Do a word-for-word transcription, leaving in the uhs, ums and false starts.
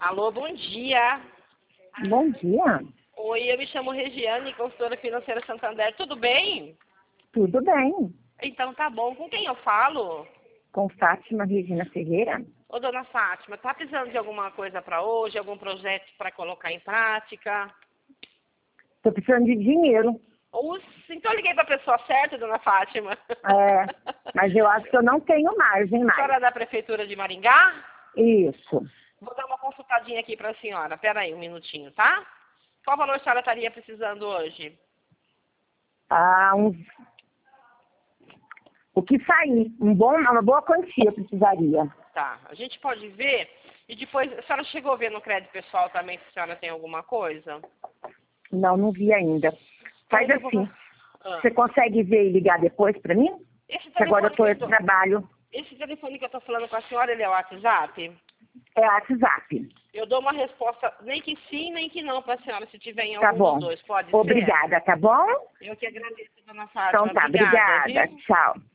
Alô, bom dia. Bom dia. Oi, eu me chamo Regiane, consultora financeira Santander. Tudo bem? Tudo bem. Então tá bom. Com quem eu falo? Com Fátima Regina Ferreira. Ô, dona Fátima, tá precisando de alguma coisa para hoje? Algum projeto para colocar em prática? Estou precisando de dinheiro. Ou, então eu liguei para a pessoa certa, dona Fátima. É, mas eu acho que eu não tenho margem A mais. senhora é da Prefeitura de Maringá? Isso. Vou dar uma consultadinha aqui para a senhora. Pera aí um minutinho, tá? Qual valor a senhora estaria precisando hoje? Ah, uns... O que sair. Um bom, uma boa quantia eu precisaria. Tá, a gente pode ver. E depois, a senhora chegou a ver no crédito pessoal também se a senhora tem alguma coisa? Não, não vi ainda. Faz Então, eu vou- assim. Ah. Você consegue ver e ligar depois para mim? Esse Que agora eu telefone, estou que eu em tô, trabalho. esse telefone que eu tô falando com a senhora, ele é o WhatsApp? É WhatsApp. Eu dou uma resposta, nem que sim, nem que não, para a senhora, se tiver em Tá algum bom. dos dois. Pode ser? Obrigada, tá bom? Eu que agradeço, dona Fátima. Então tá, Obrigada, obrigada. viu? Tchau.